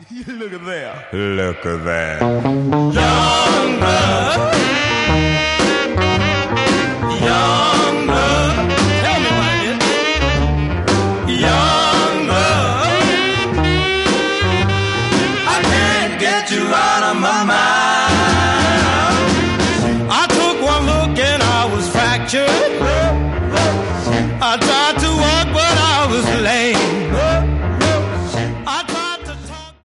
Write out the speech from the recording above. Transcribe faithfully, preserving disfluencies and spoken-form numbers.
Look at there. Look at that. Young blood. Young blood. Tell me what it is. Young blood. I can't get you out of my mind. I took one look and I was fractured. I tried to walk but I was lame.